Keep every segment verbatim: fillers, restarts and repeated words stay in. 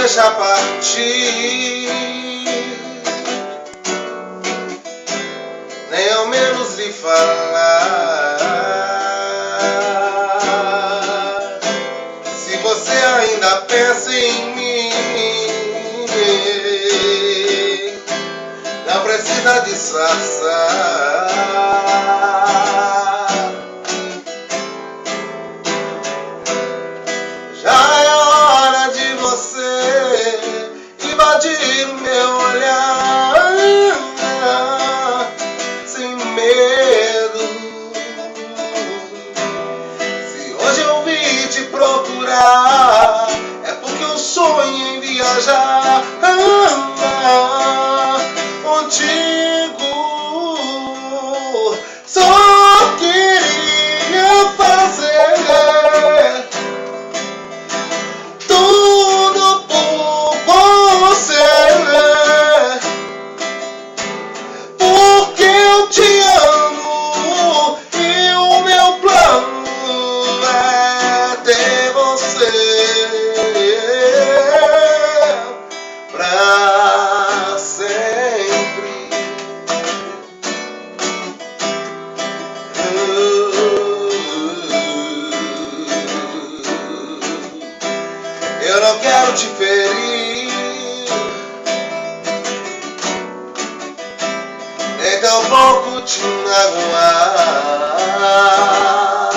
deixar partir, nem ao menos lhe falar. Se você ainda pensa em mim, não precisa disfarçar. Já é hora de você invadir o meu olhar, sem medo. Se hoje eu vim te procurar, é porque eu sonho em viajar contigo. Só queria fazer tudo por você, porque eu te amo e o meu plano é ter você pra sempre. Eu não quero te ferir, nem tampouco te magoar.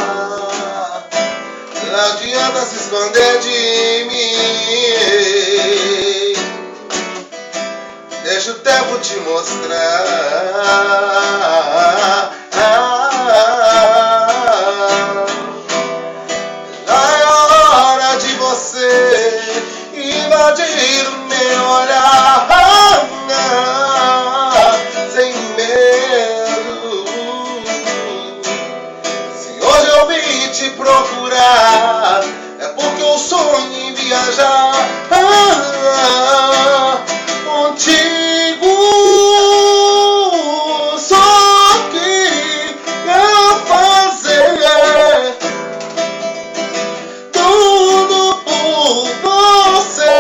Não adianta se esconder de mim, deixa o tempo te mostrar. Invadir o meu olhar sem medo. Se hoje eu vim te procurar, é porque eu sonho em viajar contigo. Só queria fazer tudo por você,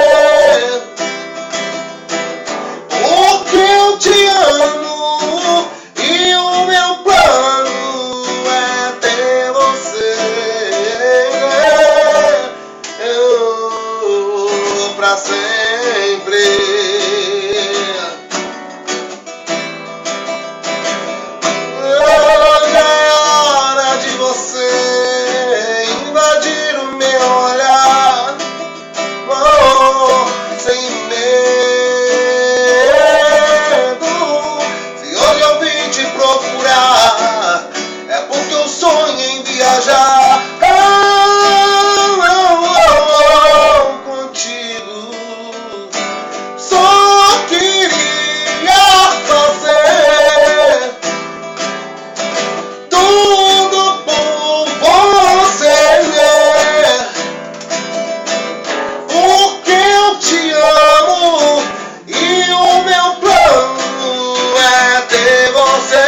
porque eu te amo e o meu plano é ter você eu, pra sempre. Hoje é hora de você invadir o meu olhar sem medo. Se hoje eu vim te procurar, é porque eu sonho em viajar contigo. Só queria fazer tudo por você, porque eu te amo e o meu plano é ter você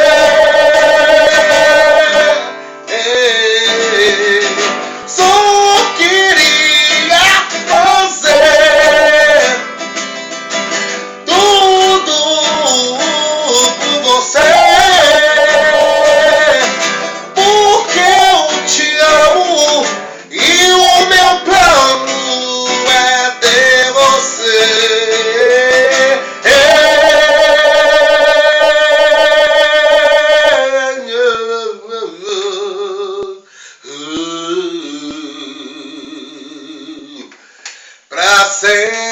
só queria fazer tudo por você, porque eu te amo e o meu plano é ter você. Pra sempre.